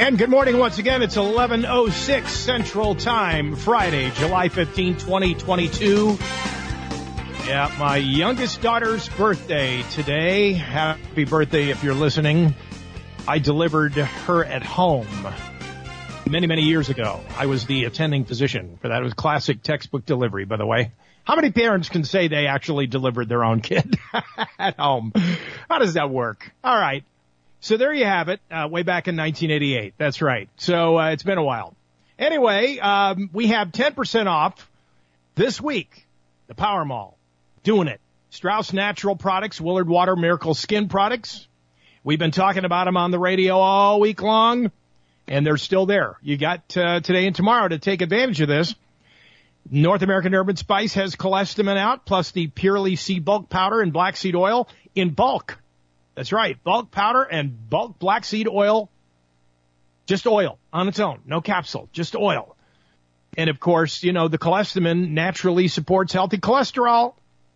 And good morning once again. It's 11:06 Central Time, Friday, July 15, 2022. Yeah, my youngest daughter's birthday today. Happy birthday if you're listening. I delivered her at home many, many years ago. I was the attending physician for that. It was classic textbook delivery, by the way. How many parents can say they actually delivered their own kid at home? How does that work? All right. So there you have it, way back in 1988. That's right. So it's been a while. Anyway, we have 10% off this week. The Power Mall. Doing it. Strauss Natural Products, Willard Water Miracle Skin Products. We've been talking about them on the radio all week long, and they're still there. You got today and tomorrow to take advantage of this. North American Herb & Spice has cholesterol out, plus the Purely Sea Bulk Powder and Black Seed Oil in bulk. That's right, bulk powder and bulk black seed oil. Just oil on its own, no capsule, just oil. And, of course, you know, the cholesterol naturally supports healthy cholesterol.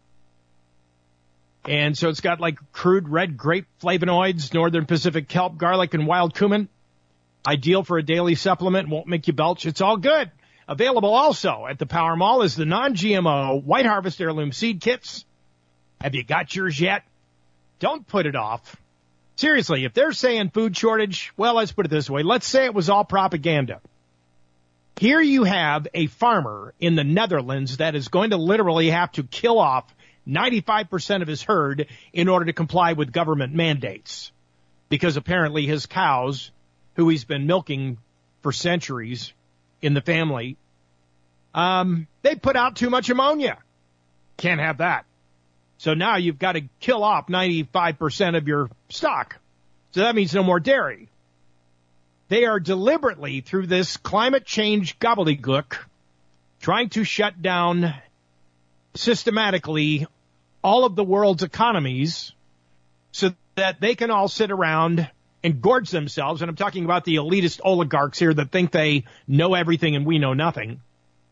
And so it's got like crude red grape flavonoids, Northern Pacific kelp, garlic, and wild cumin. Ideal for a daily supplement, won't make you belch. It's all good. Available also at the Power Mall is the non-GMO White Harvest Heirloom Seed Kits. Have you got yours yet? Don't put it off. Seriously, if they're saying food shortage, well, let's put it this way. Let's say it was all propaganda. Here you have a farmer in the Netherlands that is going to literally have to kill off 95% of his herd in order to comply with government mandates. Because apparently his cows, who he's been milking for centuries in the family, they put out too much ammonia. Can't have that. So now you've got to kill off 95% of your stock. So that means no more dairy. They are deliberately, through this climate change gobbledygook, trying to shut down systematically all of the world's economies so that they can all sit around and gorge themselves. And I'm talking about the elitist oligarchs here that think they know everything and we know nothing.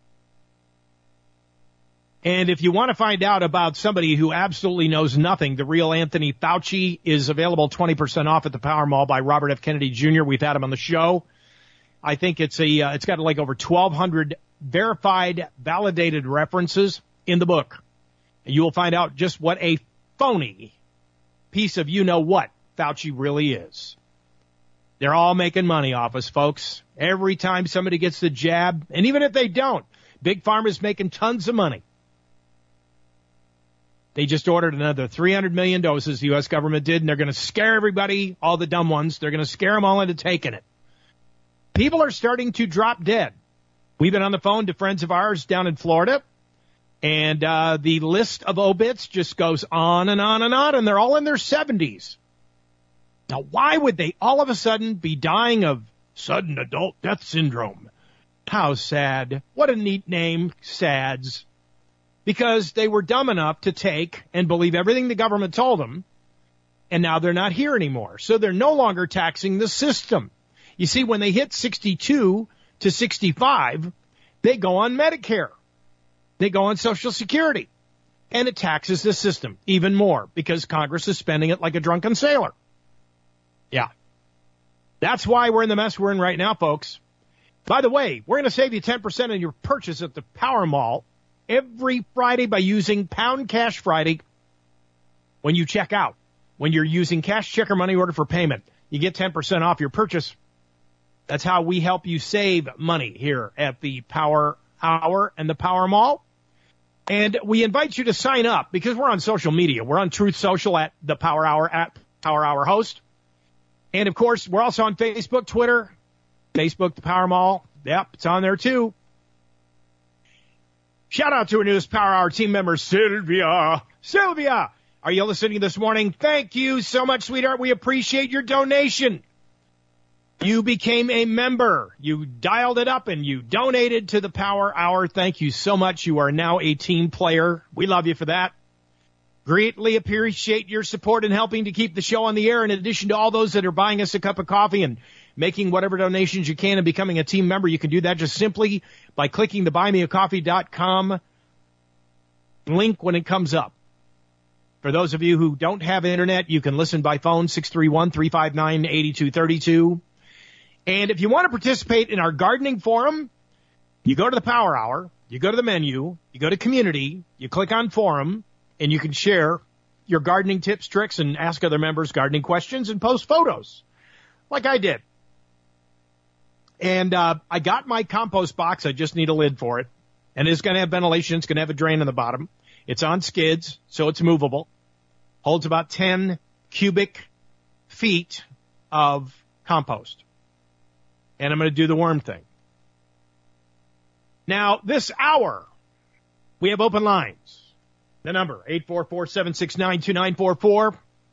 And if you want to find out about somebody who absolutely knows nothing, the real Anthony Fauci is available 20% off at the Power Mall by Robert F. Kennedy Jr. We've had him on the show. I think it's got like over 1,200 verified, validated references in the book. And you will find out just what a phony piece of you-know-what Fauci really is. They're all making money off us, folks. Every time somebody gets the jab, and even if they don't, Big Pharma's making tons of money. They just ordered another 300 million doses, the U.S. government did, and they're going to scare everybody, all the dumb ones. They're going to scare them all into taking it. People are starting to drop dead. We've been on the phone to friends of ours down in Florida, and the list of obits just goes on and on and on, and they're all in their 70s. Now, why would they all of a sudden be dying of sudden adult death syndrome? How sad. What a neat name, SADS. Because they were dumb enough to take and believe everything the government told them, and now they're not here anymore. So they're no longer taxing the system. You see, when they hit 62 to 65, they go on Medicare. They go on Social Security. And it taxes the system even more because Congress is spending it like a drunken sailor. Yeah. That's why we're in the mess we're in right now, folks. By the way, we're going to save you 10% on your purchase at the Power Mall every Friday by using Pound Cash Friday when you check out. When you're using cash, check, or money order for payment, you get 10% off your purchase. That's how we help you save money here at the Power Hour and the Power Mall. And we invite you to sign up because we're on social media. We're on Truth Social at the Power Hour, at Power Hour Host. And, of course, we're also on Facebook, Twitter, Facebook, the Power Mall. Yep, it's on there, too. Shout out to our newest Power Hour team member, Sylvia. Sylvia, are you listening this morning? Thank you so much, sweetheart. We appreciate your donation. You became a member. You dialed it up and you donated to the Power Hour. Thank you so much. You are now a team player. We love you for that. Greatly appreciate your support in helping to keep the show on the air, in addition to all those that are buying us a cup of coffee and making whatever donations you can and becoming a team member. You can do that just simply by clicking the buymeacoffee.com link when it comes up. For those of you who don't have internet, you can listen by phone, 631-359-8232. And if you want to participate in our gardening forum, you go to the Power Hour, you go to the menu, you go to community, you click on forum, and you can share your gardening tips, tricks, and ask other members gardening questions and post photos like I did. And I got my compost box. I just need a lid for it. And it's going to have ventilation. It's going to have a drain on the bottom. It's on skids, so it's movable. Holds about 10 cubic feet of compost. And I'm going to do the worm thing. Now, this hour, we have open lines. The number, 844-769-2944.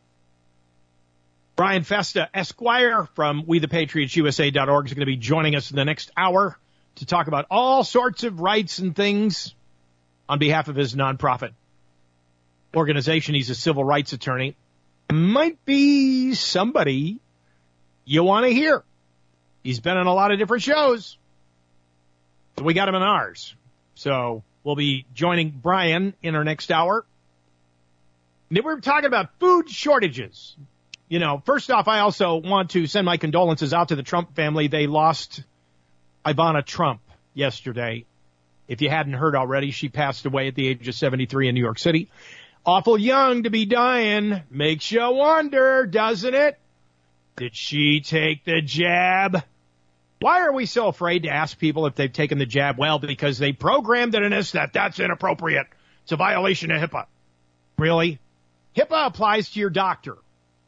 Brian Festa, Esquire, from WeThePatriotsUSA.org, is going to be joining us in the next hour to talk about all sorts of rights and things on behalf of his nonprofit organization. He's a civil rights attorney. Might be somebody you want to hear. He's been on a lot of different shows. So we got him in ours. So we'll be joining Brian in our next hour. And then we're talking about food shortages. You know, first off, I also want to send my condolences out to the Trump family. They lost Ivana Trump yesterday. If you hadn't heard already, she passed away at the age of 73 in New York City. Awful young to be dying. Makes you wonder, doesn't it? Did she take the jab? Why are we so afraid to ask people if they've taken the jab? Well, because they programmed it in us that that's inappropriate. It's a violation of HIPAA. Really? HIPAA applies to your doctor.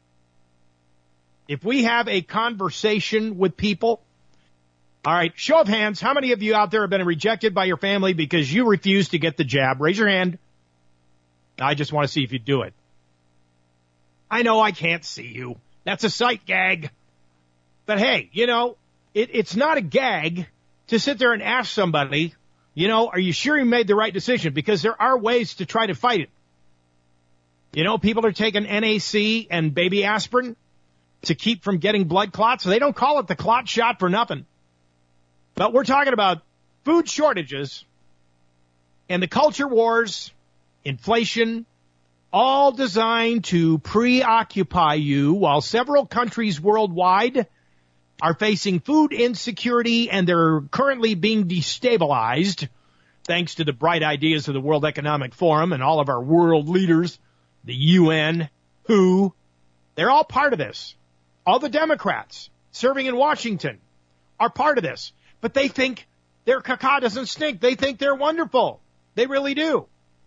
If we have a conversation with people, all right, show of hands, how many of you out there have been rejected by your family because you refused to get the jab? Raise your hand. I just want to see if you do it. I know I can't see you. That's a sight gag. But hey, you know, it's not a gag to sit there and ask somebody, you know, are you sure you made the right decision? Because there are ways to try to fight it. You know, people are taking NAC and baby aspirin to keep from getting blood clots. So they don't call it the clot shot for nothing. But we're talking about food shortages and the culture wars, inflation, all designed to preoccupy you while several countries worldwide are facing food insecurity, and they're currently being destabilized thanks to the bright ideas of the World Economic Forum and all of our world leaders, the UN, WHO. They're all part of this. All the Democrats serving in Washington are part of this. But they think their caca doesn't stink. They think they're wonderful. They really do.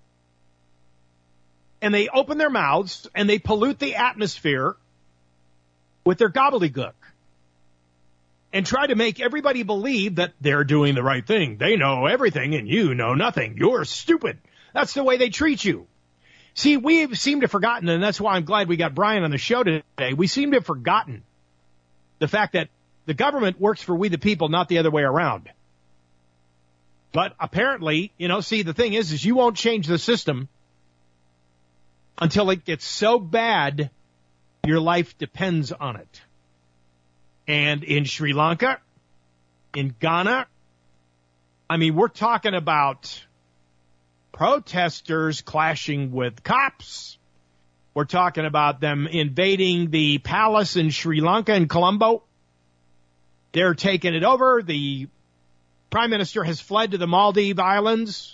And they open their mouths and they pollute the atmosphere with their gobbledygook and try to make everybody believe that they're doing the right thing. They know everything and you know nothing. You're stupid. That's the way they treat you. See, we seem to have forgotten, and that's why I'm glad we got Brian on the show today. We seem to have forgotten the fact that the government works for we the people, not the other way around. But apparently, you know, see, the thing is you won't change the system until it gets so bad your life depends on it. And in Sri Lanka, in Ghana, I mean, we're talking about protesters clashing with cops. We're talking about them invading the palace in Sri Lanka in Colombo. They're taking it over. The prime minister has fled to the Maldives Islands.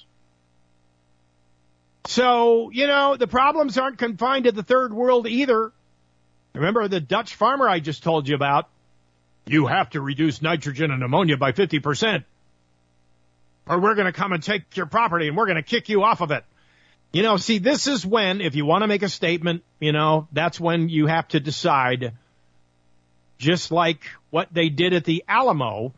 So, you know, the problems aren't confined to the third world either. Remember the Dutch farmer I just told you about? You have to reduce nitrogen and ammonia by 50%. Or we're going to come and take your property and we're going to kick you off of it. You know, see, this is when, if you want to make a statement, you know, that's when you have to decide, just like what they did at the Alamo,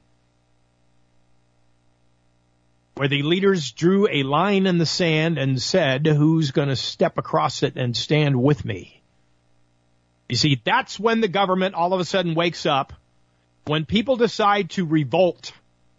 where the leaders drew a line in the sand and said, who's going to step across it and stand with me? You see, that's when the government all of a sudden wakes up, when people decide to revolt.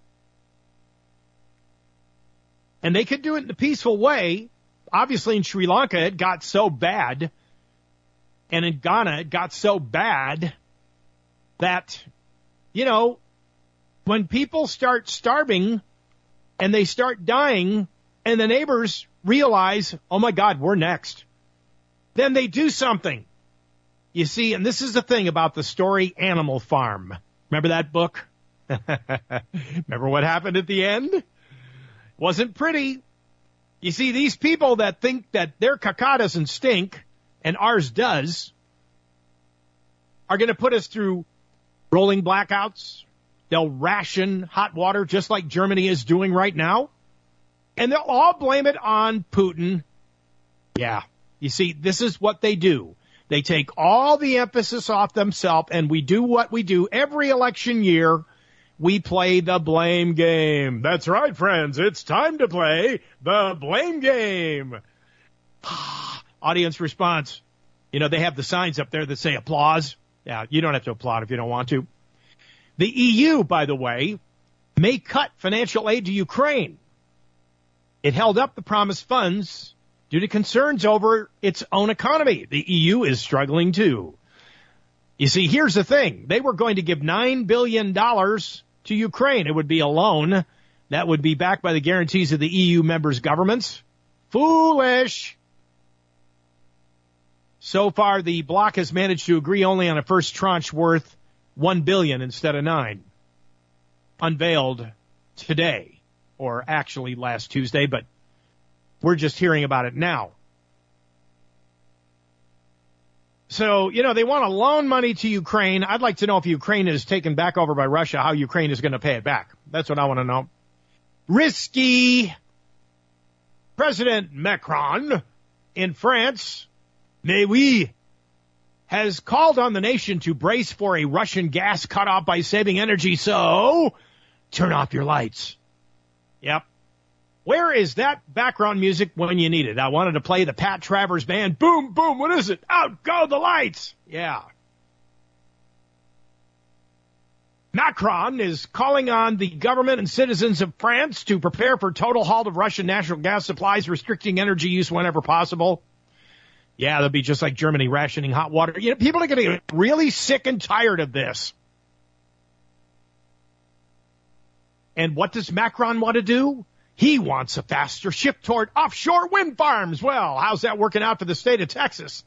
And they could do it in a peaceful way. Obviously, in Sri Lanka, it got so bad, and in Ghana, it got so bad that, you know, when people start starving and they start dying and the neighbors realize, oh, my God, we're next, then they do something. You see, and this is the thing about the story Animal Farm. Remember that book? Remember what happened at the end? Wasn't pretty. You see, these people that think that their caca doesn't stink and ours does are going to put us through rolling blackouts. They'll ration hot water just like Germany is doing right now. And they'll all blame it on Putin. Yeah. You see, this is what they do. They take all the emphasis off themselves, and we do what we do every election year. We play the blame game. That's right, friends. It's time to play the blame game. Audience response. You know, they have the signs up there that say applause. Yeah, you don't have to applaud if you don't want to. The EU, by the way, may cut financial aid to Ukraine. It held up the promised funds due to concerns over its own economy. The EU is struggling too. You see, here's the thing. They were going to give $9 billion to Ukraine. It would be a loan that would be backed by the guarantees of the EU members' governments. Foolish. So far, the bloc has managed to agree only on a first tranche worth $1 billion instead of $9 billion. Unveiled today, or actually last Tuesday, but we're just hearing about it now. So, you know, they want to loan money to Ukraine. I'd like to know if Ukraine is taken back over by Russia, how Ukraine is going to pay it back. That's what I want to know. Risky. President Macron in France, mais oui, has called on the nation to brace for a Russian gas cutoff by saving energy. So, turn off your lights. Yep. Where is that background music when you need it? I wanted to play the Pat Travers Band. Boom, boom, what is it? Out go the lights. Yeah. Macron is calling on the government and citizens of France to prepare for total halt of Russian natural gas supplies, restricting energy use whenever possible. Yeah, they'll be just like Germany rationing hot water. You know, people are going to get really sick and tired of this. And what does Macron want to do? He wants a faster shift toward offshore wind farms. Well, how's that working out for the state of Texas?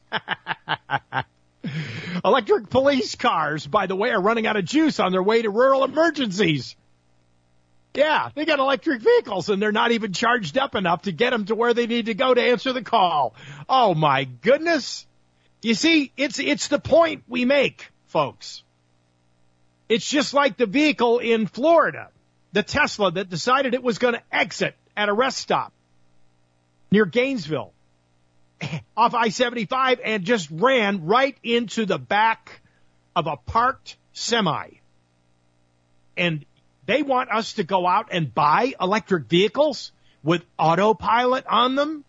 Electric police cars, by the way, are running out of juice on their way to rural emergencies. Yeah, they got electric vehicles, and they're not even charged up enough to get them to where they need to go to answer the call. Oh, my goodness. You see, it's the point we make, folks. It's just like the vehicle in Florida, the Tesla that decided it was going to exit at a rest stop near Gainesville off I-75 and just ran right into the back of a parked semi. And they want us to go out and buy electric vehicles with autopilot on them.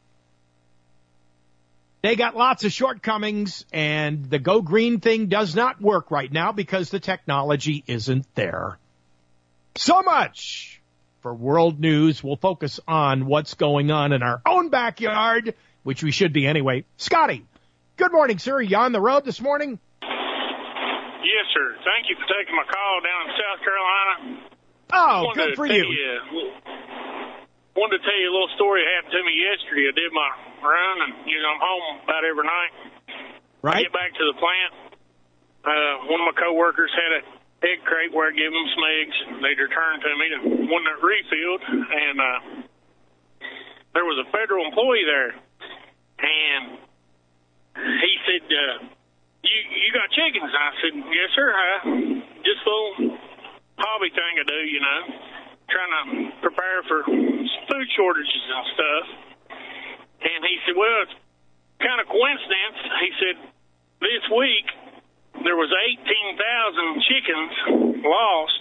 They got lots of shortcomings, and the Go Green thing does not work right now because the technology isn't there. So much for world news. We'll focus on what's going on in our own backyard, which we should be anyway. Scotty, good morning, sir. Are you on the road this morning? Yes, sir. Thank you for taking my call down in South Carolina. Oh, good for you. Wanted to tell you a little story that happened to me yesterday. I did my run, and, I'm home about every night. Right. I get back to the plant. One of my coworkers had a egg crate where I give them some eggs. They'd return to me, and one that refilled, and there was a federal employee there, and he said, you got chickens? And I said, yes, sir. Just a little hobby thing I do, trying to prepare for food shortages and stuff. And he said, well, it's kind of coincidence. He said, this week, there was 18,000 chickens lost,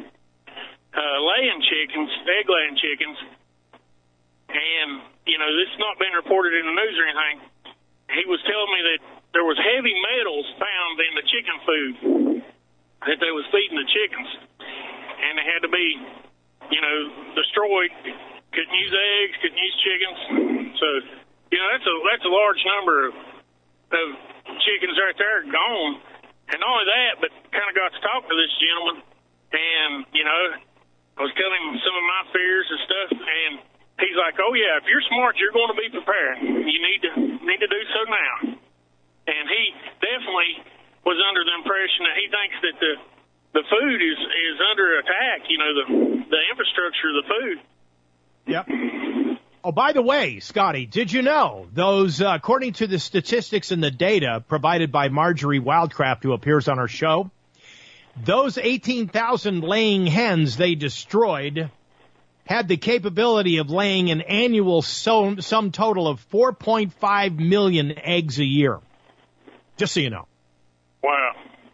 egg-laying chickens. And, this has not been reported in the news or anything. He was telling me that there was heavy metals found in the chicken food that they was feeding the chickens. And they had to be, destroyed. Couldn't use eggs, couldn't use chickens. So, that's a large number of chickens right there gone. And not only that, but kind of got to talk to this gentleman, and, I was telling him some of my fears and stuff, and he's like, oh, yeah, if you're smart, you're going to be prepared. You need to do so now. And he definitely was under the impression that he thinks that the the food is under attack. You know, the infrastructure of the food. Yep. Oh, by the way, Scotty, did you know those, according to the statistics and the data provided by Marjorie Wildcraft, who appears on our show, those 18,000 laying hens they destroyed had the capability of laying an annual sum total of 4.5 million eggs a year. Just so you know. Wow.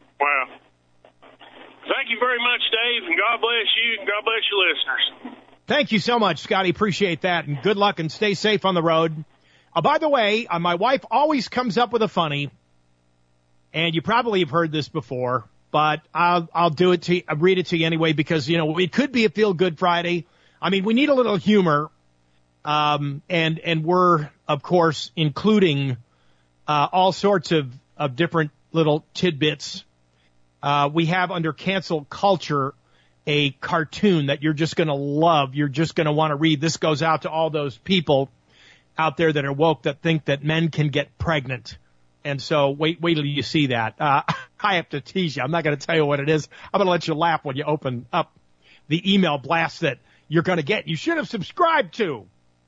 Thank you very much, Dave, and God bless you, and God bless your listeners. Thank you so much, Scotty. Appreciate that, and good luck and stay safe on the road. By the way, my wife always comes up with a funny, and you probably have heard this before, but I'll do it to you, read it to you anyway, because, you know, it could be a feel-good Friday. I mean, we need a little humor, and we're, of course, including all sorts of different little tidbits. We have under cancel culture a cartoon that you're just going to love. You're just going to want to read. This goes out to all those people out there that are woke that think that men can get pregnant. And so wait till you see that. I have to tease you. I'm not going to tell you what it is. I'm going to let you laugh when you open up the email blast that you're going to get. You should have subscribed to.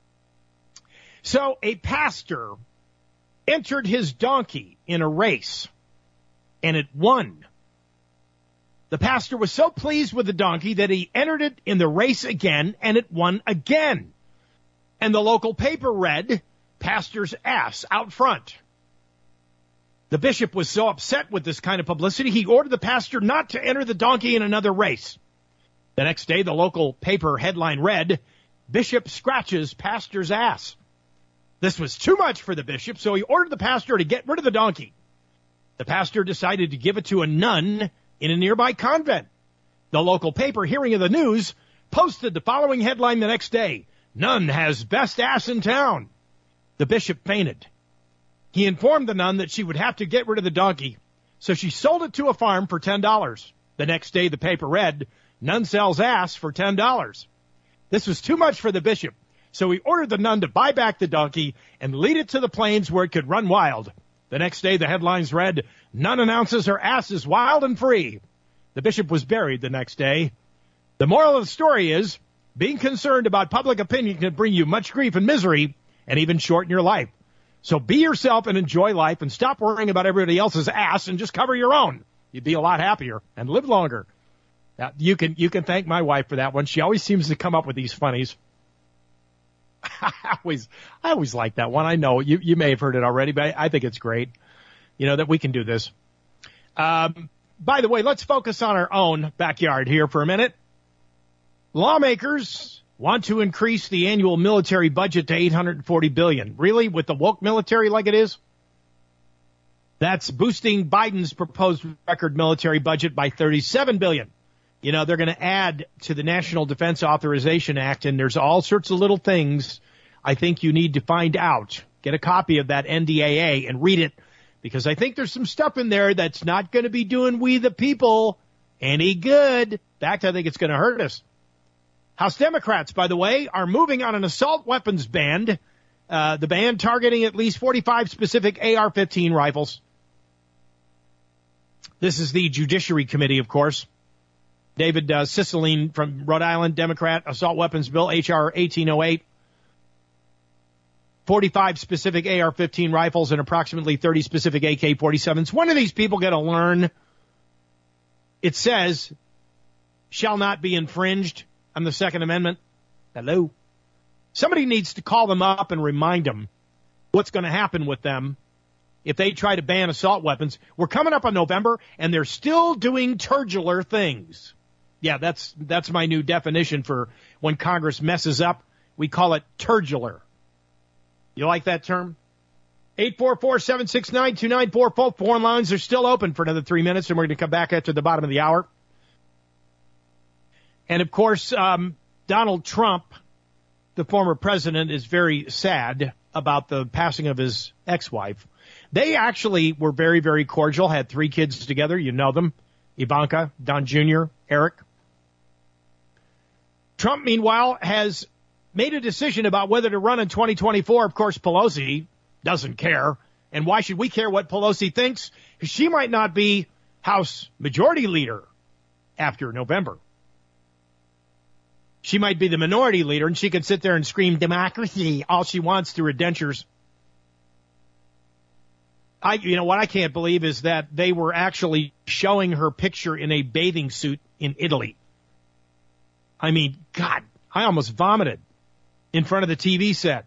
So a pastor entered his donkey in a race, and it won. The pastor was so pleased with the donkey that he entered it in the race again, and it won again. And the local paper read, "Pastor's ass out front." The bishop was so upset with this kind of publicity, he ordered the pastor not to enter the donkey in another race. The next day, the local paper headline read, "Bishop scratches pastor's ass." This was too much for the bishop, so he ordered the pastor to get rid of the donkey. The pastor decided to give it to a nun in a nearby convent. The local paper, hearing of the news, posted the following headline the next day: "Nun has best ass in town." The bishop fainted. He informed the nun that she would have to get rid of the donkey, so she sold it to a farm for $10. The next day, the paper read, "Nun sells ass for $10. This was too much for the bishop, so he ordered the nun to buy back the donkey and lead it to the plains where it could run wild. The next day, the headlines read, "Nun announces her ass is wild and free." The bishop was buried the next day. The moral of the story is, being concerned about public opinion can bring you much grief and misery and even shorten your life. So be yourself and enjoy life and stop worrying about everybody else's ass and just cover your own. You'd be a lot happier and live longer. Now, you can thank my wife for that one. She always seems to come up with these funnies. I always like that one. I know you may have heard it already, but I think it's great, you know, that we can do this. By the way, let's focus on our own backyard here for a minute. Lawmakers want to increase the annual military budget to $840 billion. Really? With the woke military like it is? That's boosting Biden's proposed record military budget by $37 billion. You know, they're going to add to the National Defense Authorization Act, and there's all sorts of little things I think you need to find out. Get a copy of that NDAA and read it, because I think there's some stuff in there that's not going to be doing we the people any good. In fact, I think it's going to hurt us. House Democrats, by the way, are moving on an assault weapons ban, the ban targeting at least 45 specific AR-15 rifles. This is the Judiciary Committee, of course. David Cicilline from Rhode Island, Democrat, assault weapons bill, H.R. 1808. 45 specific AR-15 rifles and approximately 30 specific AK-47s. When are these people going to learn? It says, shall not be infringed on the Second Amendment. Hello? Somebody needs to call them up and remind them what's going to happen with them if they try to ban assault weapons. We're coming up on November, and they're still doing turdular things. Yeah, that's my new definition for when Congress messes up. We call it turdular. You like that term? 844-769-2944. Both phone lines are still open for another 3 minutes, and we're going to come back after the bottom of the hour. And, of course, Donald Trump, the former president, is very sad about the passing of his ex-wife. They actually were very, very cordial, had 3 kids together. You know them, Ivanka, Don Jr., Eric. Trump, meanwhile, has made a decision about whether to run in 2024. Of course, Pelosi doesn't care. And why should we care what Pelosi thinks? She might not be House Majority Leader after November. She might be the minority leader, and she can sit there and scream democracy all she wants through her dentures. What I can't believe is that they were actually showing her picture in a bathing suit in Italy. I mean, God, I almost vomited in front of the TV set.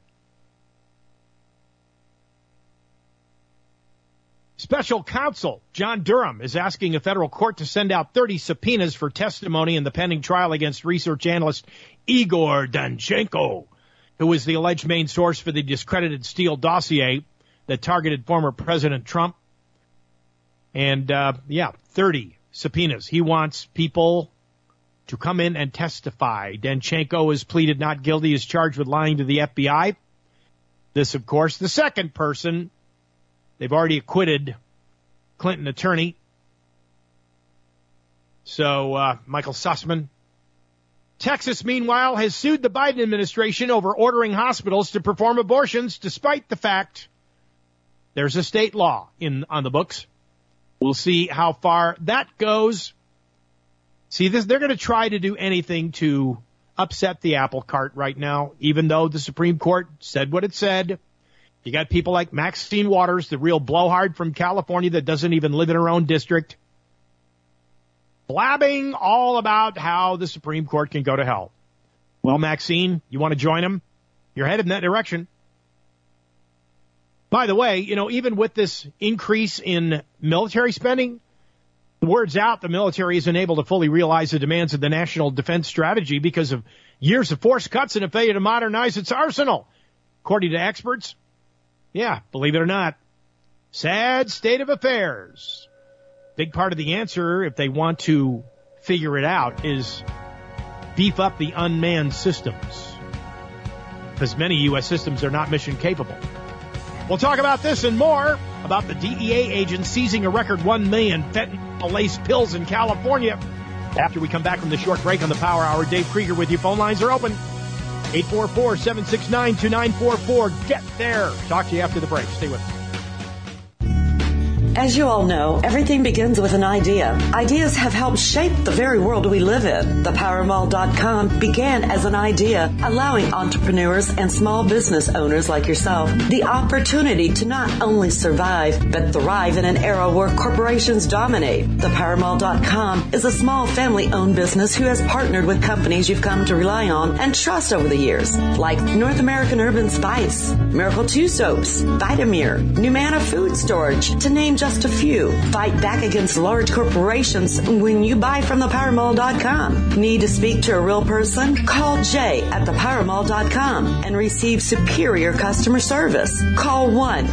Special counsel John Durham is asking a federal court to send out 30 subpoenas for testimony in the pending trial against research analyst Igor Danchenko, who was the alleged main source for the discredited Steele dossier that targeted former President Trump. And, 30 subpoenas. He wants people to come in and testify. Danchenko has pleaded not guilty, is charged with lying to the FBI. This, of course, the second person. They've already acquitted Clinton attorney. So, Michael Sussman. Texas, meanwhile, has sued the Biden administration over ordering hospitals to perform abortions, despite the fact there's a state law on the books. We'll see how far that goes. See, they're going to try to do anything to upset the apple cart right now, even though the Supreme Court said what it said. You got people like Maxine Waters, the real blowhard from California that doesn't even live in her own district, blabbing all about how the Supreme Court can go to hell. Well, Maxine, you want to join them? You're headed in that direction. By the way, even with this increase in military spending, the word's out the military isn't able to fully realize the demands of the National Defense Strategy because of years of force cuts and a failure to modernize its arsenal, according to experts. Yeah, believe it or not, sad state of affairs. Big part of the answer, if they want to figure it out, is beef up the unmanned systems, because many U.S. systems are not mission capable. We'll talk about this and more, about the DEA agents seizing a record 1 million fentanyl-laced pills in California. After we come back from the short break on the Power Hour, Dave Krieger with you. Phone lines are open. 844-769-2944. Get there. Talk to you after the break. Stay with us. As you all know, everything begins with an idea. Ideas have helped shape the very world we live in. ThePowerMall.com began as an idea, allowing entrepreneurs and small business owners like yourself the opportunity to not only survive, but thrive in an era where corporations dominate. ThePowerMall.com is a small family-owned business who has partnered with companies you've come to rely on and trust over the years, like North American Urban Spice, Miracle 2 Soaps, Vitamir, Numana Food Storage, to name just a few. Fight back against large corporations when you buy from ThePowerMall.com. Need to speak to a real person? Call Jay at ThePowerMall.com and receive superior customer service. Call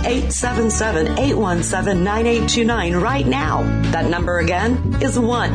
1-877-817-9829 right now. That number again is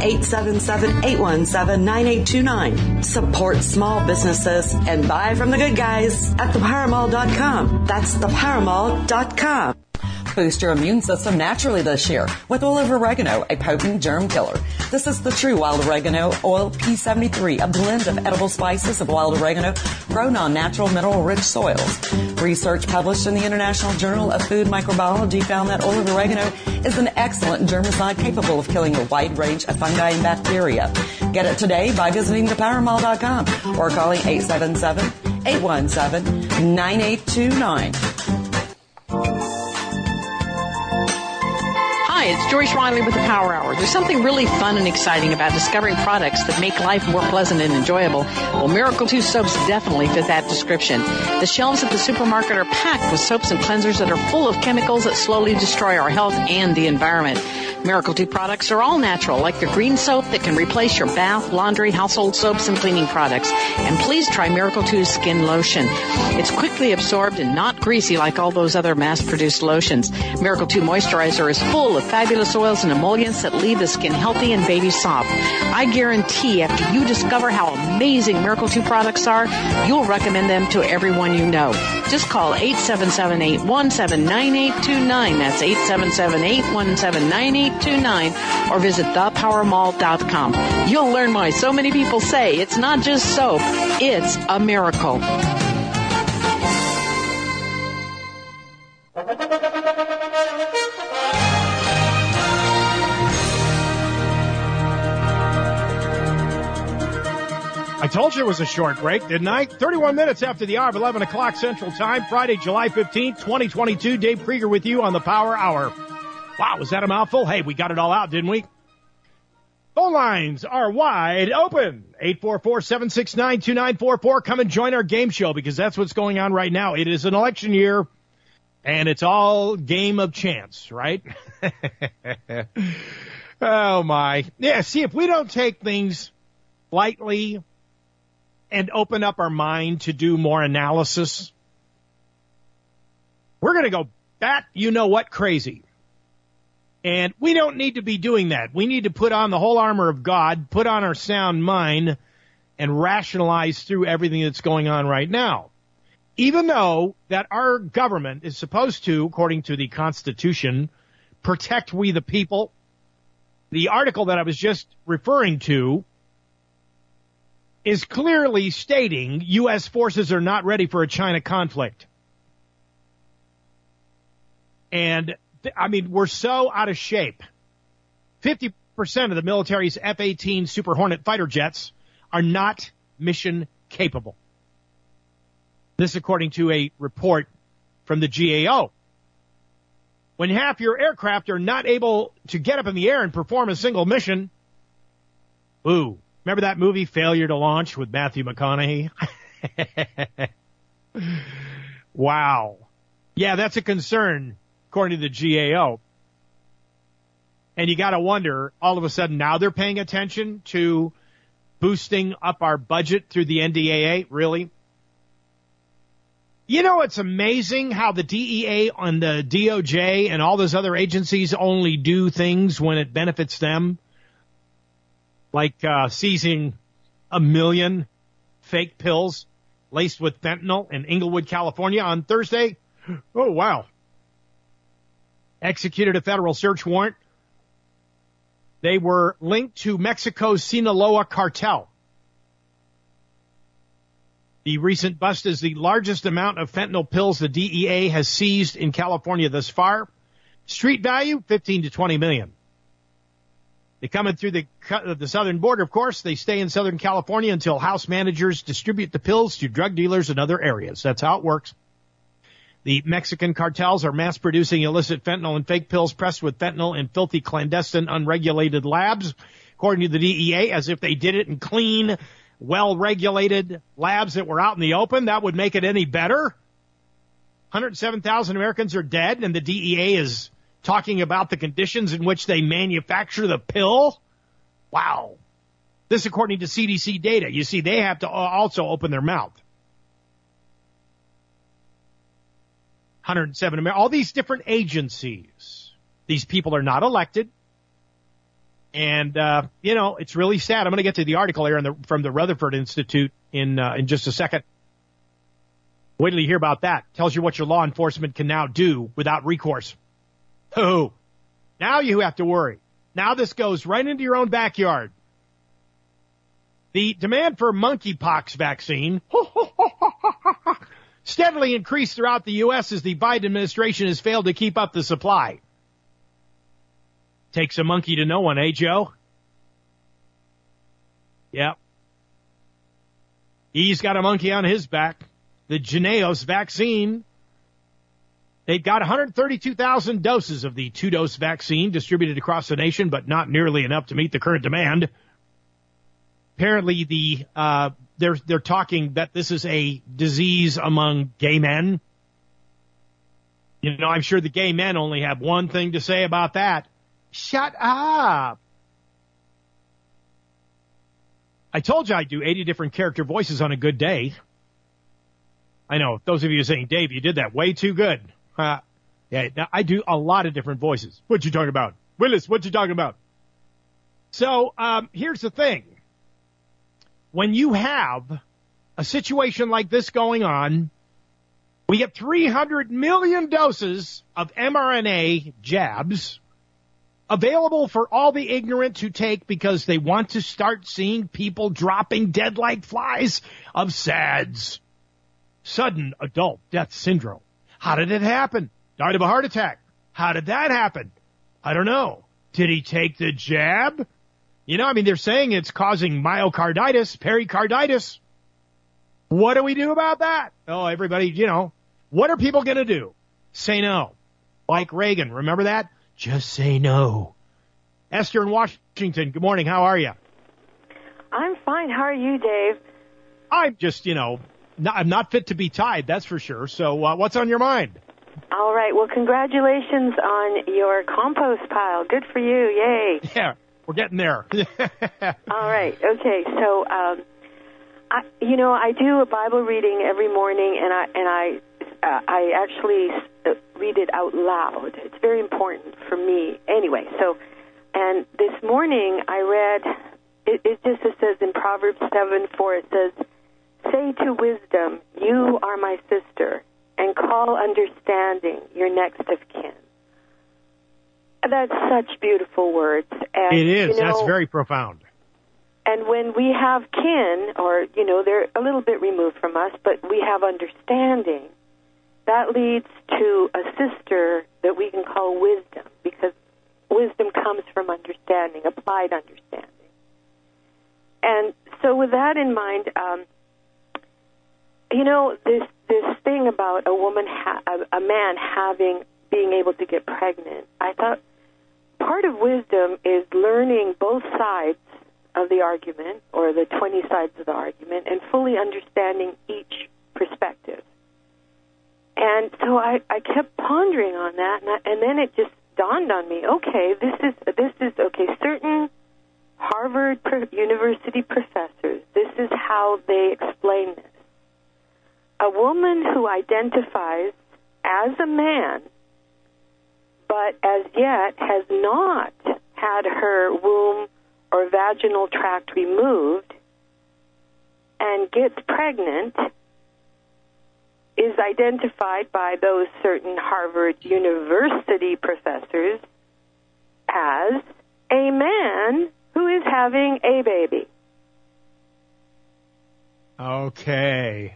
1-877-817-9829. Support small businesses and buy from the good guys at ThePowerMall.com. That's ThePowerMall.com. Boost your immune system naturally this year with oil of oregano, a potent germ killer. This is the true wild oregano oil P73, a blend of edible spices of wild oregano grown on natural mineral-rich soils. Research published in the International Journal of Food Microbiology found that oil of oregano is an excellent germicide capable of killing a wide range of fungi and bacteria. Get it today by visiting thepowermall.com or calling 877-817-9829. Hi, it's Joyce Riley with the Power Hour. There's something really fun and exciting about discovering products that make life more pleasant and enjoyable. Well, Miracle 2 soaps definitely fit that description. The shelves at the supermarket are packed with soaps and cleansers that are full of chemicals that slowly destroy our health and the environment. Miracle 2 products are all natural, like the green soap that can replace your bath, laundry, household soaps, and cleaning products. And please try Miracle 2's skin lotion. It's quickly absorbed and not greasy like all those other mass-produced lotions. Miracle 2 moisturizer is full of fabulous oils and emollients that leave the skin healthy and baby soft. I guarantee after you discover how amazing Miracle 2 products are, you'll recommend them to everyone you know. Just call 877-817-9829. That's 877-817-9829. Or visit thepowermall.com. You'll learn why so many people say it's not just soap, it's a miracle. I told you it was a short break, didn't I? 31 minutes after the hour of 11 o'clock Central Time, Friday, July 15th, 2022. Dave Krieger with you on the Power Hour. Wow, was that a mouthful? Hey, we got it all out, didn't we? Phone lines are wide open. 844-769-2944. Come and join our game show because that's what's going on right now. It is an election year, and it's all game of chance, right? Oh, my. Yeah, see, if we don't take things lightly and open up our mind to do more analysis, we're going to go bat-you-know-what crazy. And we don't need to be doing that. We need to put on the whole armor of God, put on our sound mind, and rationalize through everything that's going on right now. Even though that our government is supposed to, according to the Constitution, protect we the people, the article that I was just referring to is clearly stating U.S. forces are not ready for a China conflict. And I mean, we're so out of shape. 50% of the military's F-18 Super Hornet fighter jets are not mission capable. This according to a report from the GAO. When half your aircraft are not able to get up in the air and perform a single mission, ooh, remember that movie Failure to Launch with Matthew McConaughey? Wow. Yeah, that's a concern, according to the GAO. And you got to wonder, all of a sudden, now they're paying attention to boosting up our budget through the NDAA? Really? You know, it's amazing how the DEA and the DOJ and all those other agencies only do things when it benefits them. Like seizing 1 million fake pills laced with fentanyl in Inglewood, California on Thursday. Oh, wow. Executed a federal search warrant. They were linked to Mexico's Sinaloa cartel. The recent bust is the largest amount of fentanyl pills the DEA has seized in California thus far. Street value, 15 to 20 million. They come in through the southern border, of course. They stay in Southern California until house managers distribute the pills to drug dealers in other areas. That's how it works. The Mexican cartels are mass-producing illicit fentanyl and fake pills pressed with fentanyl in filthy, clandestine, unregulated labs, according to the DEA, as if they did it in clean, well-regulated labs that were out in the open. That would make it any better. 107,000 Americans are dead, and the DEA is talking about the conditions in which they manufacture the pill. Wow. This according to CDC data. You see, they have to also open their mouth. 107 all these different agencies. These people are not elected. And, you know, it's really sad. I'm going to get to the article here from the Rutherford Institute in just a second. Wait till you hear about that. Tells you what your law enforcement can now do without recourse. Oh, now you have to worry. Now this goes right into your own backyard. The demand for monkeypox vaccine steadily increased throughout the U.S. as the Biden administration has failed to keep up the supply. Takes a monkey to know one, eh, Joe? Yep. He's got a monkey on his back. The Jynneos vaccine. They've got 132,000 doses of the 2-dose vaccine distributed across the nation, but not nearly enough to meet the current demand. Apparently, they're talking that this is a disease among gay men. You know, I'm sure the gay men only have one thing to say about that. Shut up. I told you I'd do 80 different character voices on a good day. I know, those of you saying, Dave, you did that way too good. Yeah, I do a lot of different voices. What you talking about? Willis, what you talking about? So, here's the thing. When you have a situation like this going on, we get 300 million doses of mRNA jabs available for all the ignorant to take because they want to start seeing people dropping dead like flies of SADS. Sudden adult death syndrome. How did it happen? Died of a heart attack. How did that happen? I don't know. Did he take the jab? You know, I mean, they're saying it's causing myocarditis, pericarditis. What do we do about that? Oh, everybody, you know, what are people going to do? Say no. Like Reagan, remember that? Just say no. Esther in Washington, good morning. How are you? I'm fine. How are you, Dave? I'm just, you know, I'm not fit to be tied, that's for sure. So what's on your mind? All right. Well, congratulations on your compost pile. Good for you. Yay. Yeah, we're getting there. All right. Okay. So, I do a Bible reading every morning, and I actually read it out loud. It's very important for me. Anyway, and this morning I read, it just says in Proverbs 7:4, it says, "Say to wisdom, you are my sister, and call understanding your next of kin." That's such beautiful words. And, it is. That's very profound. And when we have kin, or, you know, they're a little bit removed from us, but we have understanding, that leads to a sister that we can call wisdom, because wisdom comes from understanding, applied understanding. And so with that in mind, you know, this thing about a man being able to get pregnant, I thought part of wisdom is learning both sides of the argument, or the 20 sides of the argument, and fully understanding each perspective. And so I kept pondering on that, and then it just dawned on me, okay, this is okay, certain Harvard University professors, this is how they explain this. A woman who identifies as a man, but as yet has not had her womb or vaginal tract removed and gets pregnant is identified by those certain Harvard University professors as a man who is having a baby. Okay.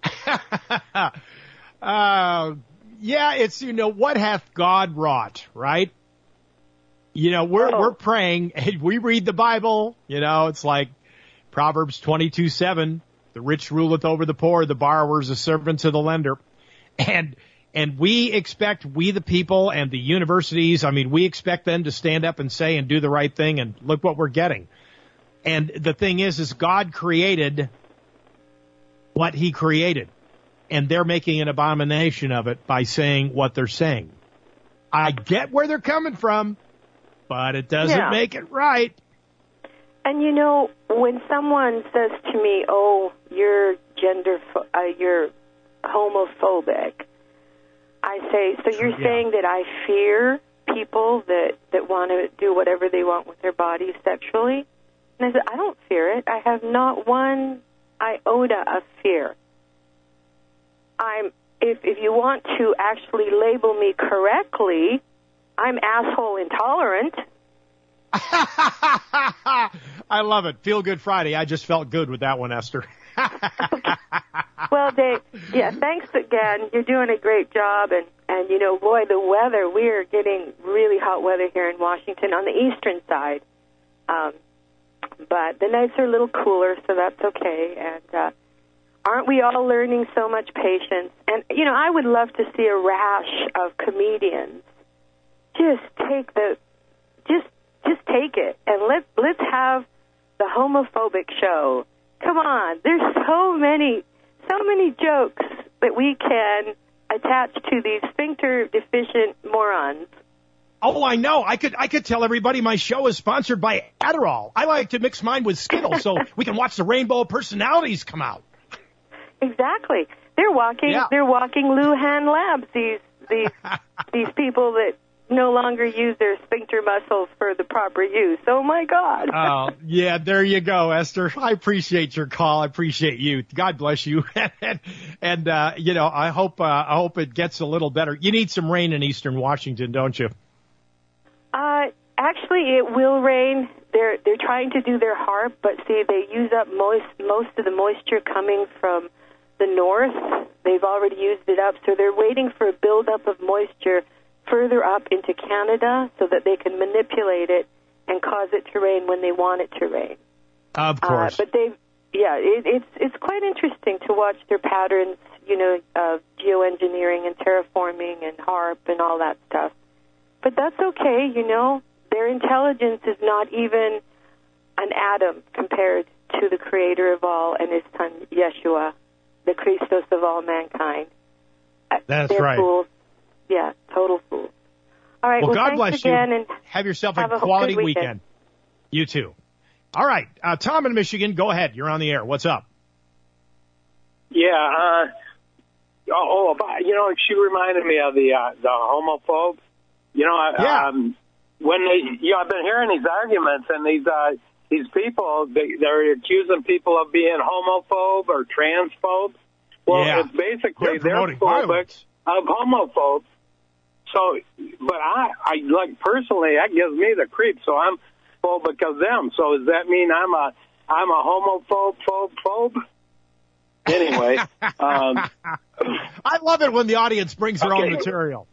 Yeah, it's, you know, what hath God wrought, right? You know, we're praying, and we read the Bible, you know, it's like Proverbs 22:7, the rich ruleth over the poor, the borrower is a servant to the lender. And we expect, we the people and the universities, I mean, we expect them to stand up and say and do the right thing, and look what we're getting. And the thing is God created what he created, and they're making an abomination of it by saying what they're saying. I get where they're coming from, but it doesn't make it right. And you know, when someone says to me, "Oh, you're you're homophobic," I say, "So you're saying that I fear people that want to do whatever they want with their bodies sexually?" And I said, "I don't fear it. I have not one iota of fear. If you want to actually label me correctly, I'm asshole intolerant." I love it. Feel Good Friday. I just felt good with that one, Esther. Okay. Well, Dave, thanks again. You're doing a great job. And you know, boy, the weather, we're getting really hot weather here in Washington on the eastern side. But the nights are a little cooler, so that's okay. And aren't we all learning so much patience? And, you know, I would love to see a rash of comedians just take it, and let's have the homophobic show. Come on, there's so many jokes that we can attach to these sphincter deficient morons. Oh, I know. I could tell everybody my show is sponsored by Adderall. I like to mix mine with Skittles so we can watch the rainbow of personalities come out. Exactly. They're walking Lujan Labs, these people that no longer use their sphincter muscles for the proper use. Oh, my God. Oh, yeah, there you go, Esther. I appreciate your call. I appreciate you. God bless you. and you know, I hope it gets a little better. You need some rain in eastern Washington, don't you? Actually, it will rain. They're trying to do their HARP, but see, they use up most of the moisture coming from the north. They've already used it up, so they're waiting for a buildup of moisture further up into Canada so that they can manipulate it and cause it to rain when they want it to rain. Of course. But it's quite interesting to watch their patterns, of geoengineering and terraforming and HAARP and all that stuff. But that's okay, Their intelligence is not even an atom compared to the Creator of all and His Son, Yeshua, the Christos of all mankind. That's They're right. Fools. Yeah, total fools. All right, well God bless you. And have yourself have a quality good weekend. You too. All right, Tom in Michigan, go ahead. You're on the air. What's up? Yeah, she reminded me of the homophobe. When I've been hearing these arguments and these people, they're accusing people of being homophobe or transphobe. Well, it's basically they're phobic of homophobes. So, but I like personally, that gives me the creep. So I'm phobic of them. So does that mean I'm a homophobe? Anyway, I love it when the audience brings their own material.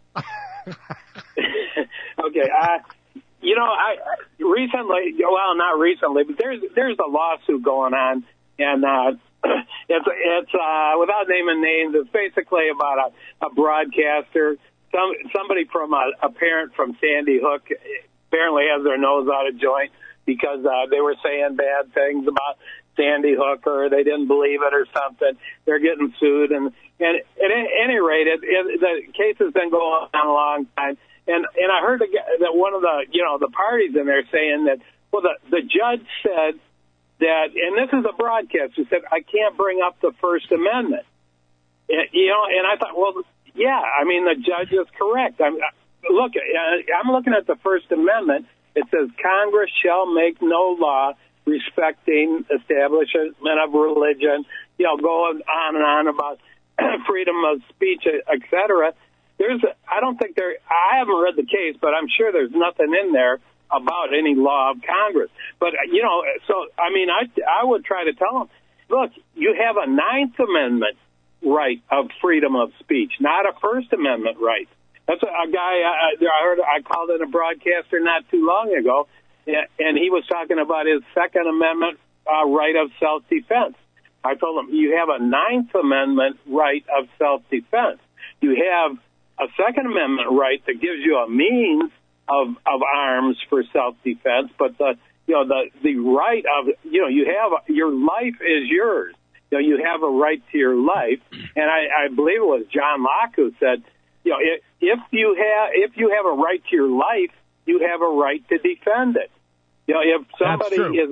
Okay, I recently, well, not recently, but there's a lawsuit going on, and it's without naming names, it's basically about a broadcaster. Somebody from a parent from Sandy Hook apparently has their nose out of joint because they were saying bad things about Sandy Hook, or they didn't believe it or something. They're getting sued, and at any rate, the case has been going on a long time. And I heard that one of the parties in there saying that, well, the judge said that, and this is a broadcaster, said, I can't bring up the First Amendment. And I thought, well, yeah, I mean, the judge is correct. I'm looking at the First Amendment. It says Congress shall make no law respecting establishment of religion, going on and on about freedom of speech, et cetera. I haven't read the case, but I'm sure there's nothing in there about any law of Congress. But, I would try to tell them, look, you have a Ninth Amendment right of freedom of speech, not a First Amendment right. That's a guy I called in a broadcaster not too long ago, and he was talking about his Second Amendment right of self-defense. I told him, you have a Ninth Amendment right of self-defense. You have a Second Amendment right that gives you a means of arms for self-defense, but the right of, you have, your life is yours. You have a right to your life. And I believe it was John Locke who said, if you have a right to your life, you have a right to defend it. If somebody's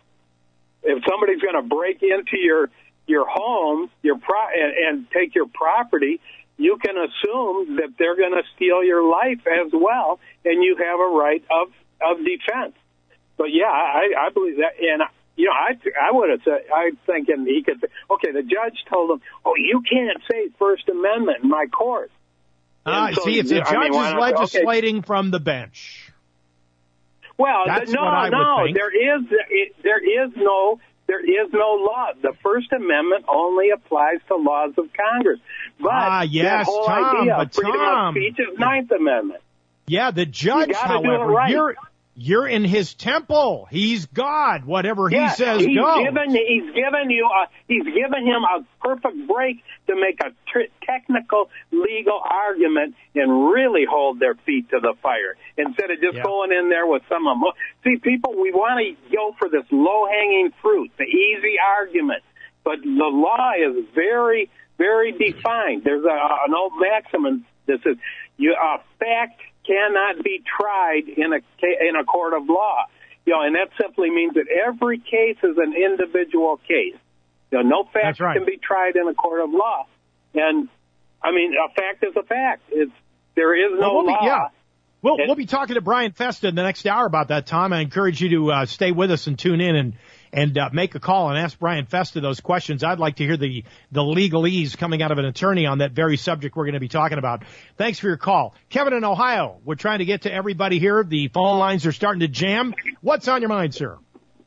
going to break into your home, and take your property, you can assume that they're going to steal your life as well, and you have a right of defense. But yeah, I believe that, and I would have said, I'm thinking he could say, okay, the judge told him, oh, you can't say First Amendment in my court. See, if the judge is legislating from the bench. Well, that's no, there is no law. The First Amendment only applies to laws of Congress. But yes, that whole idea of freedom of speech is Ninth Amendment. Yeah, the judge, however, right. You're in his temple. He's God. Whatever he says he's goes. He's given him a perfect break to make a technical legal argument and really hold their feet to the fire instead of just going in there with some of them. See, people, we want to go for this low-hanging fruit, the easy argument. But the law is very, very defined. There's an old maxim that says, a fact cannot be tried in a court of law. And that simply means that every case is an individual case. No fact can be tried in a court of law. And, I mean, a fact is a fact. There is no law. We'll be talking to Brian Festa in the next hour about that, Tom. I encourage you to stay with us and tune in and make a call and ask Brian Festa those questions. I'd like to hear the legalese coming out of an attorney on that very subject we're going to be talking about. Thanks for your call. Kevin in Ohio, we're trying to get to everybody here. The phone lines are starting to jam. What's on your mind, sir?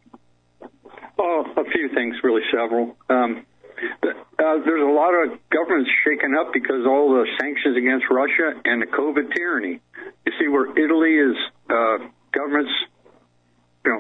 Oh, a few things, really several. There's a lot of governments shaken up because of all the sanctions against Russia and the COVID tyranny. You see where Italy is governments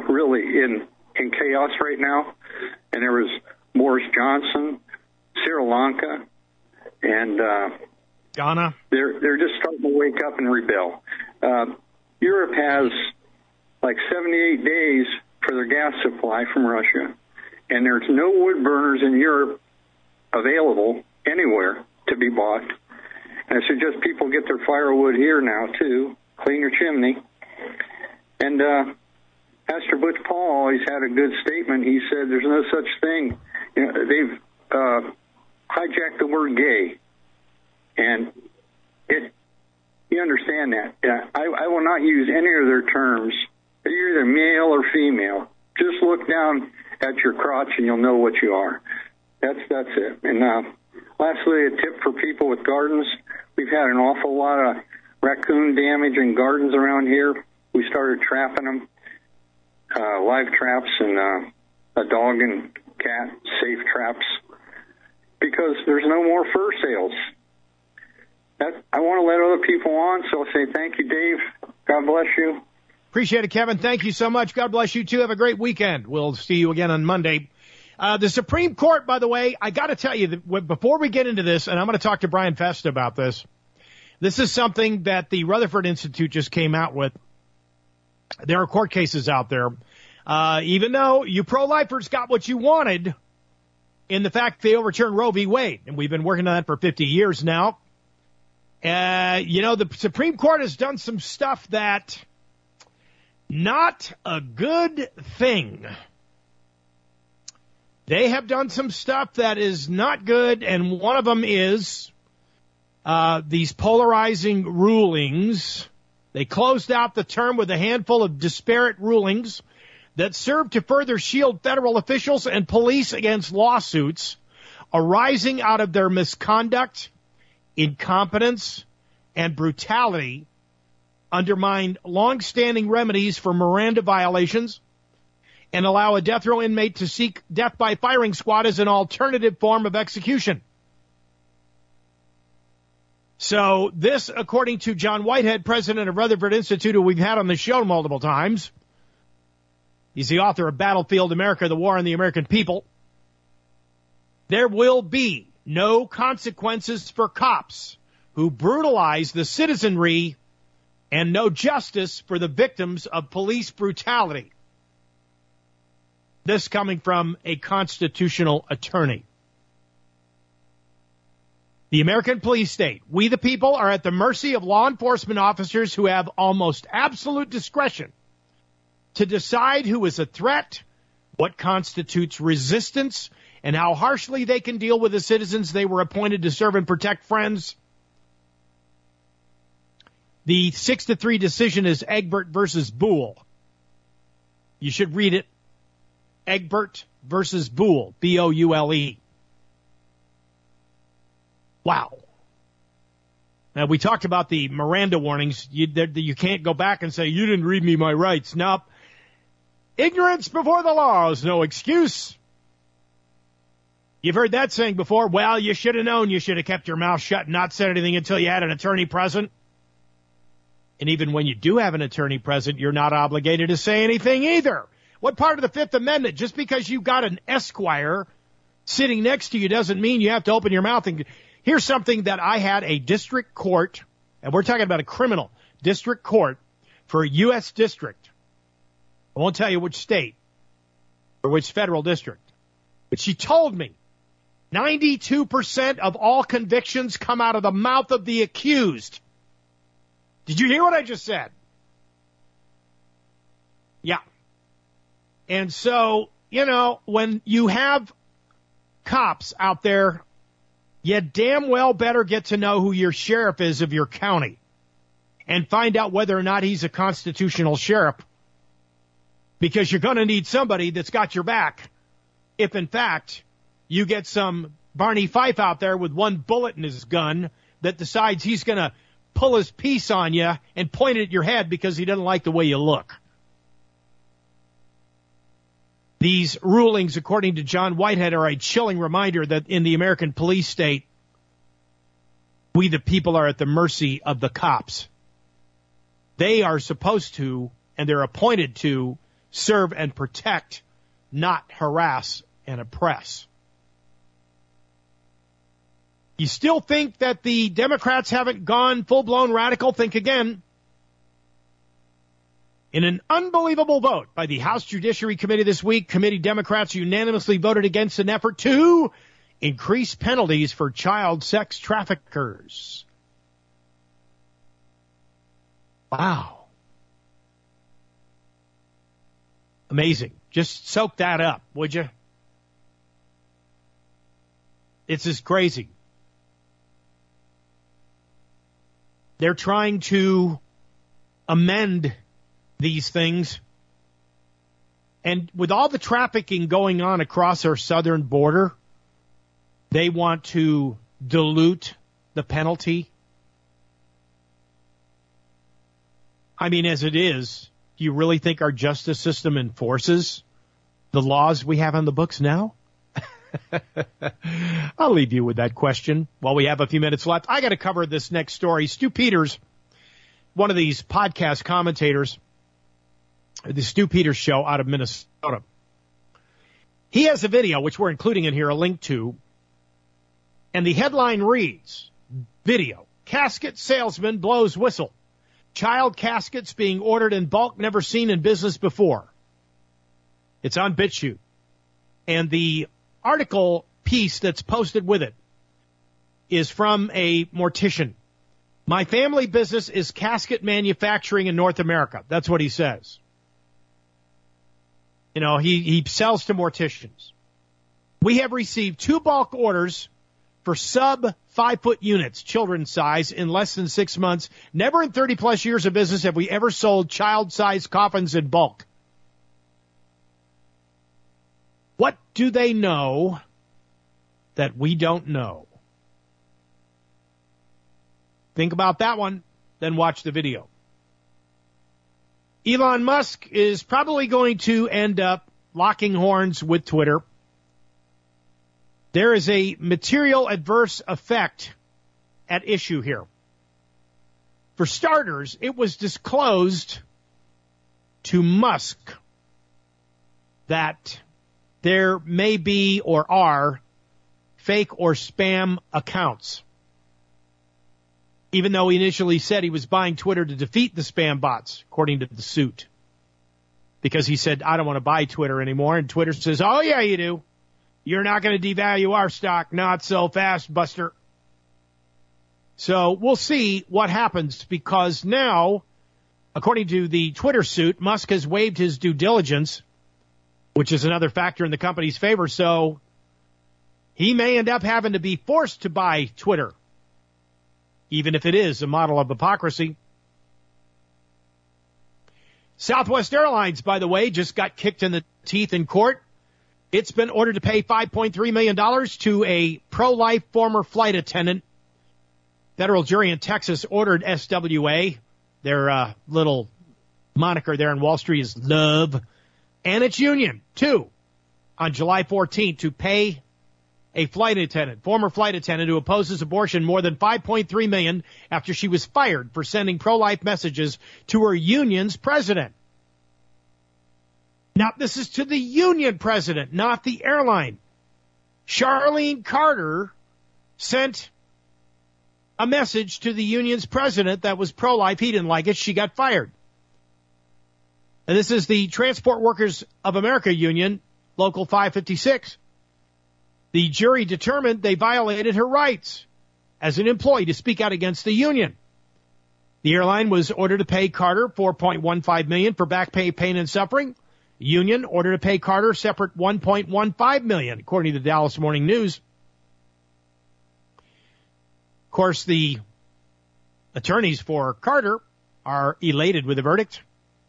really in chaos right now. And there was Boris Johnson, Sri Lanka, and Ghana. They're just starting to wake up and rebel. Europe has like 78 days for their gas supply from Russia, and there's no wood burners in Europe available anywhere to be bought. And I suggest people get their firewood here now, too. Clean your chimney. And Pastor Butch Paul always had a good statement. He said there's no such thing. You know, they've hijacked the word gay. And you understand that. I will not use any of their terms. You're either male or female. Just look down at your crotch and you'll know what you are. That's it. And lastly, a tip for people with gardens. We've had an awful lot of raccoon damage in gardens around here. We started trapping them, live traps and a dog and cat safe traps, because there's no more fur sales. I want to let other people on, so I'll say thank you, Dave. God bless you. Appreciate it, Kevin. Thank you so much. God bless you, too. Have a great weekend. We'll see you again on Monday. The Supreme Court, by the way, I got to tell you, that before we get into this, and I'm going to talk to Brian Festa about this, this is something that the Rutherford Institute just came out with. There are court cases out there. Even though you pro-lifers got what you wanted in the fact they overturned Roe v. Wade, and we've been working on that for 50 years now. The Supreme Court has done some stuff that not a good thing. They have done some stuff that is not good, and one of them is these polarizing rulings. They closed out the term with a handful of disparate rulings that serve to further shield federal officials and police against lawsuits arising out of their misconduct, incompetence, and brutality, undermine long-standing remedies for Miranda violations, and allow a death row inmate to seek death by firing squad as an alternative form of execution. So this, according to John Whitehead, president of Rutherford Institute, who we've had on the show multiple times, he's the author of Battlefield America, The War on the American People. There will be no consequences for cops who brutalize the citizenry, and no justice for the victims of police brutality. This coming from a constitutional attorney. The American police state, we the people, are at the mercy of law enforcement officers who have almost absolute discretion to decide who is a threat, what constitutes resistance, and how harshly they can deal with the citizens they were appointed to serve and protect. Friends, the 6-3 decision is Egbert versus Boole. You should read it. Egbert versus Boole, B-O-U-L-E. Wow. Now, we talked about the Miranda warnings. You can't go back and say, you didn't read me my rights. Nope. Ignorance before the law is no excuse. You've heard that saying before. Well, you should have known. You should have kept your mouth shut and not said anything until you had an attorney present. And even when you do have an attorney present, you're not obligated to say anything either. What part of the Fifth Amendment? Just because you got an esquire sitting next to you doesn't mean you have to open your mouth. And here's something that I had a district court, and we're talking about a criminal district court for a U.S. district. I won't tell you which state or which federal district, but she told me 92% of all convictions come out of the mouth of the accused. Did you hear what I just said? Yeah. And so, when you have cops out there, you damn well better get to know who your sheriff is of your county and find out whether or not he's a constitutional sheriff, because you're going to need somebody that's got your back if, in fact, you get some Barney Fife out there with one bullet in his gun that decides he's going to pull his piece on you and point it at your head because he doesn't like the way you look. These rulings, according to John Whitehead, are a chilling reminder that in the American police state, we the people are at the mercy of the cops. They are supposed to, and they're appointed to, serve and protect, not harass and oppress. You still think that the Democrats haven't gone full-blown radical? Think again. In an unbelievable vote by the House Judiciary Committee this week, committee Democrats unanimously voted against an effort to increase penalties for child sex traffickers. Wow. Amazing. Just soak that up, would you? It's just crazy. They're trying to amend these things. And with all the trafficking going on across our southern border, they want to dilute the penalty. I mean, as it is, do you really think our justice system enforces the laws we have on the books now? I'll leave you with that question while we have a few minutes left. I got to cover this next story. Stu Peters, one of these podcast commentators, the Stu Peters Show out of Minnesota. He has a video, which we're including in here, a link to, and the headline reads, video, casket salesman blows whistle. Child caskets being ordered in bulk, never seen in business before. It's on BitChute. And the article piece that's posted with it is from a mortician. My family business is casket manufacturing in North America. That's what he says. You know, he sells to morticians. We have received 2 bulk orders for sub 5-foot units, children's size, in less than 6 months. Never in 30 plus years of business have we ever sold child-sized coffins in bulk. What do they know that we don't know? Think about that one, then watch the video. Elon Musk is probably going to end up locking horns with Twitter. There is a material adverse effect at issue here. For starters, it was disclosed to Musk that there may be or are fake or spam accounts. Even though he initially said he was buying Twitter to defeat the spam bots, according to the suit. Because he said, I don't want to buy Twitter anymore. And Twitter says, oh, yeah, you do. You're not going to devalue our stock. Not so fast, Buster. So we'll see what happens, because now, according to the Twitter suit, Musk has waived his due diligence, which is another factor in the company's favor. So he may end up having to be forced to buy Twitter, even if it is a model of hypocrisy. Southwest Airlines, by the way, just got kicked in the teeth in court. It's been ordered to pay $5.3 million to a pro-life former flight attendant. Federal jury in Texas ordered SWA, their little moniker there in Wall Street is Love, and its union, too, on July 14th to pay a flight attendant, former flight attendant who opposes abortion, more than $5.3 million after she was fired for sending pro-life messages to her union's president. Now, this is to the union president, not the airline. Charlene Carter sent a message to the union's president that was pro-life. He didn't like it. She got fired. And this is the Transport Workers of America Union, Local 556. The jury determined they violated her rights as an employee to speak out against the union. The airline was ordered to pay Carter $4.15 million for back pay, pain, and suffering. The union ordered to pay Carter separate $1.15 million, according to the Dallas Morning News. Of course, the attorneys for Carter are elated with the verdict.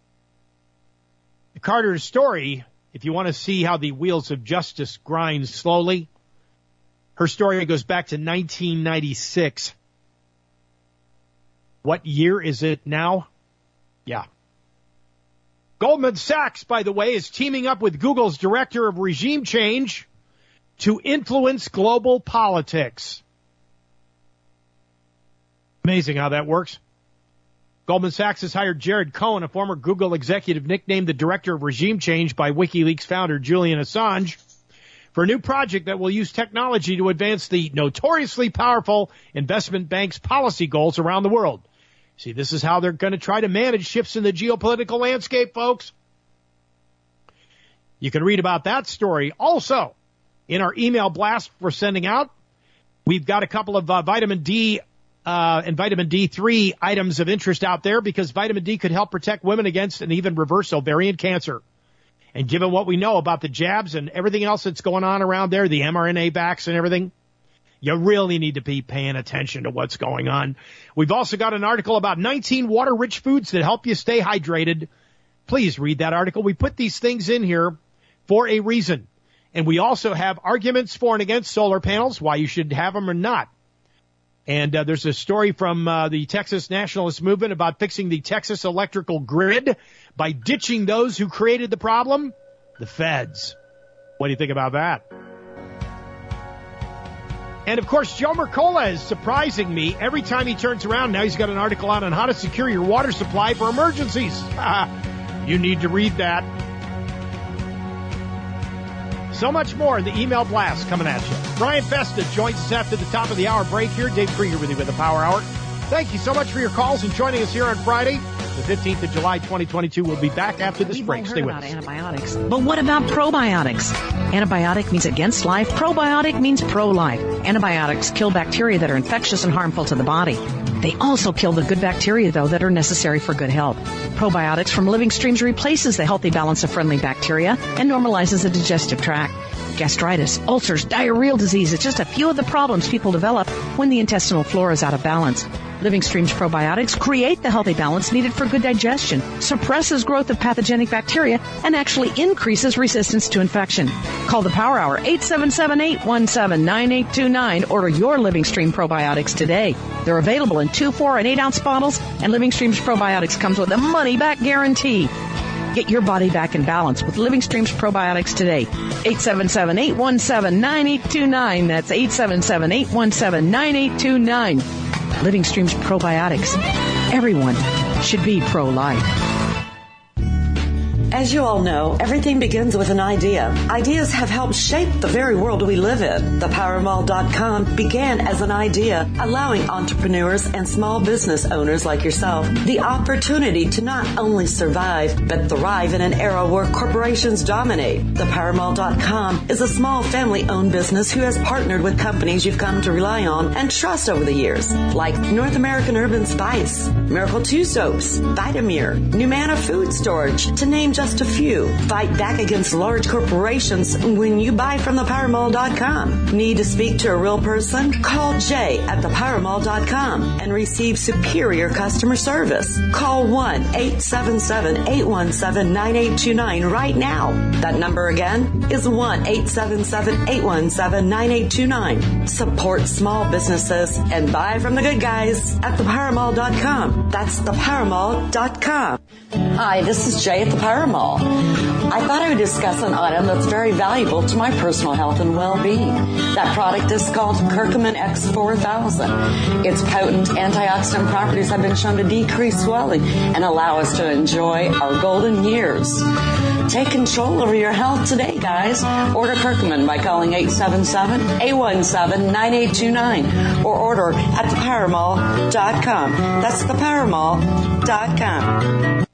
Carter's story, if you want to see how the wheels of justice grind slowly, her story goes back to 1996. What year is it now? Yeah. Goldman Sachs, by the way, is teaming up with Google's director of regime change to influence global politics. Amazing how that works. Goldman Sachs has hired Jared Cohen, a former Google executive nicknamed the director of regime change by WikiLeaks founder Julian Assange, for a new project that will use technology to advance the notoriously powerful investment bank's policy goals around the world. See, this is how they're going to try to manage shifts in the geopolitical landscape, folks. You can read about that story also in our email blast we're sending out. We've got a couple of vitamin D and vitamin D3 items of interest out there because vitamin D could help protect women against and even reverse ovarian cancer. And given what we know about the jabs and everything else that's going on around there, the mRNA vax and everything, you really need to be paying attention to what's going on. We've also got an article about 19 water-rich foods that help you stay hydrated. Please read that article. We put these things in here for a reason. And we also have arguments for and against solar panels, why you should have them or not. And there's a story from the Texas Nationalist Movement about fixing the Texas electrical grid by ditching those who created the problem, the feds. What do you think about that? And, of course, Joe Mercola is surprising me. Every time he turns around, now he's got an article out on how to secure your water supply for emergencies. You need to read that. So much more in the email blast coming at you. Brian Festa joins us after the top of the hour break here. Dave Krieger with you with the Power Hour. Thank you so much for your calls and joining us here on Friday, the 15th of July, 2022. We'll be back after this break. Stay with us. Antibiotics. But what about probiotics? Antibiotic means against life. Probiotic means pro-life. Antibiotics kill bacteria that are infectious and harmful to the body. They also kill the good bacteria, though, that are necessary for good health. Probiotics from Living Streams replaces the healthy balance of friendly bacteria and normalizes the digestive tract. Gastritis, ulcers, diarrheal disease is just a few of the problems people develop when the intestinal flora is out of balance. Living Streams probiotics create the healthy balance needed for good digestion, suppresses growth of pathogenic bacteria, and actually increases resistance to infection. Call the Power Hour, 877-817-9829. Order your Living Stream probiotics today. They're available in 2, 4, and 8-ounce bottles, and Living Streams probiotics comes with a money-back guarantee. Get your body back in balance with Living Streams probiotics today. 877-817-9829. That's 877-817-9829. Living Streams probiotics. Everyone should be pro-life. As you all know, everything begins with an idea. Ideas have helped shape the very world we live in. ThePowerMall.com began as an idea, allowing entrepreneurs and small business owners like yourself the opportunity to not only survive, but thrive in an era where corporations dominate. ThePowerMall.com is a small family-owned business who has partnered with companies you've come to rely on and trust over the years, like North American Urban Spice, Miracle 2 Soaps, Vitamir, Numana Food Storage, to name just a few. Fight back against large corporations when you buy from ThePowerMall.com. Need to speak to a real person? Call Jay at ThePowerMall.com and receive superior customer service. Call 1-877-817-9829 right now. That number again is 1-877-817-9829. Support small businesses and buy from the good guys at ThePowerMall.com. That's ThePowerMall.com. Hi, this is Jay at the Power Mall. I thought I would discuss an item that's very valuable to my personal health and well-being. That product is called Curcumin X4000. Its potent antioxidant properties have been shown to decrease swelling and allow us to enjoy our golden years. Take control over your health today, guys. Order Curcumin by calling 877-817-9829 or order at thepowermall.com. That's thepowermall.com.